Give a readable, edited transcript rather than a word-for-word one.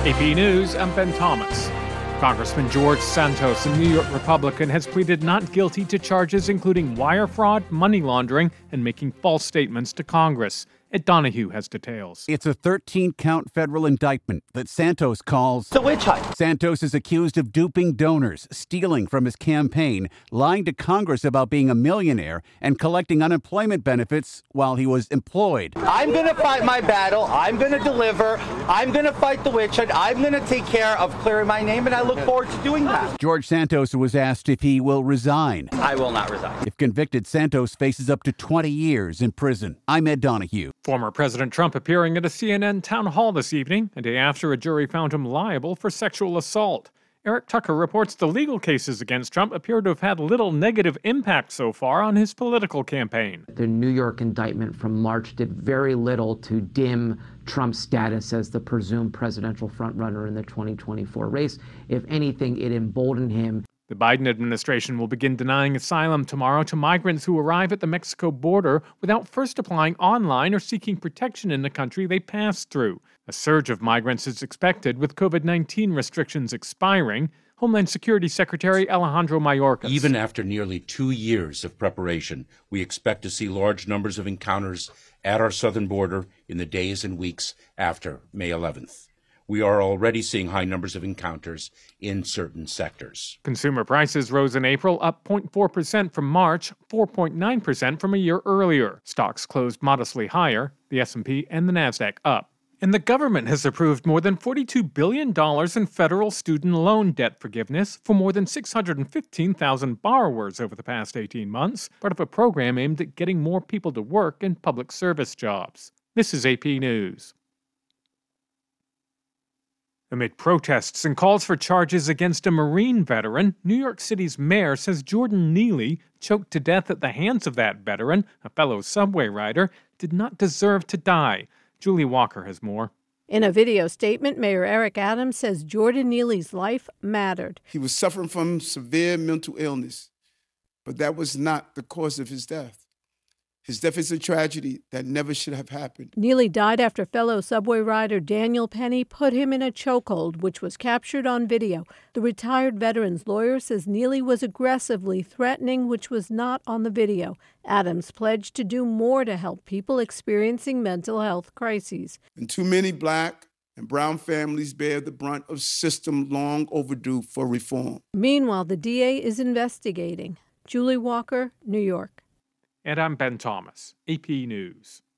AP News, I'm Ben Thomas. Congressman George Santos, a New York Republican, has pleaded not guilty to charges including wire fraud, money laundering, and making false statements to Congress. Ed Donahue has details. It's a 13-count federal indictment that Santos calls the witch hunt. Santos is accused of duping donors, stealing from his campaign, lying to Congress about being a millionaire, and collecting unemployment benefits while he was employed. I'm going to fight my battle. I'm going to deliver. I'm going to fight the witch hunt. I'm going to take care of clearing my name, and I look forward to doing that. George Santos was asked if he will resign. I will not resign. If convicted, Santos faces up to 20 years in prison. I'm Ed Donahue. Former President Trump appearing at a CNN town hall this evening, a day after a jury found him liable for sexual assault. Eric Tucker reports the legal cases against Trump appear to have had little negative impact so far on his political campaign. The New York indictment from March did very little to dim Trump's status as the presumed presidential frontrunner in the 2024 race. If anything, it emboldened him. The Biden administration will begin denying asylum tomorrow to migrants who arrive at the Mexico border without first applying online or seeking protection in the country they pass through. A surge of migrants is expected with COVID-19 restrictions expiring. Homeland Security Secretary Alejandro Mayorkas. Even after nearly 2 years of preparation, we expect to see large numbers of encounters at our southern border in the days and weeks after May 11th. We are already seeing high numbers of encounters in certain sectors. Consumer prices rose in April, up 0.4% from March, 4.9% from a year earlier. Stocks closed modestly higher, the S&P and the Nasdaq up. And the government has approved more than $42 billion in federal student loan debt forgiveness for more than 615,000 borrowers over the past 18 months, part of a program aimed at getting more people to work in public service jobs. This is AP News. Amid protests and calls for charges against a Marine veteran, New York City's mayor says Jordan Neely, choked to death at the hands of that veteran, a fellow subway rider, did not deserve to die. Julie Walker has more. In a video statement, Mayor Eric Adams says Jordan Neely's life mattered. He was suffering from severe mental illness, but that was not the cause of his death. His death is a tragedy that never should have happened. Neely died after fellow subway rider Daniel Penny put him in a chokehold, which was captured on video. The retired veteran's lawyer says Neely was aggressively threatening, which was not on the video. Adams pledged to do more to help people experiencing mental health crises. And too many Black and brown families bear the brunt of system long overdue for reform. Meanwhile, the DA is investigating. Julie Walker, New York. And I'm Ben Thomas, AP News.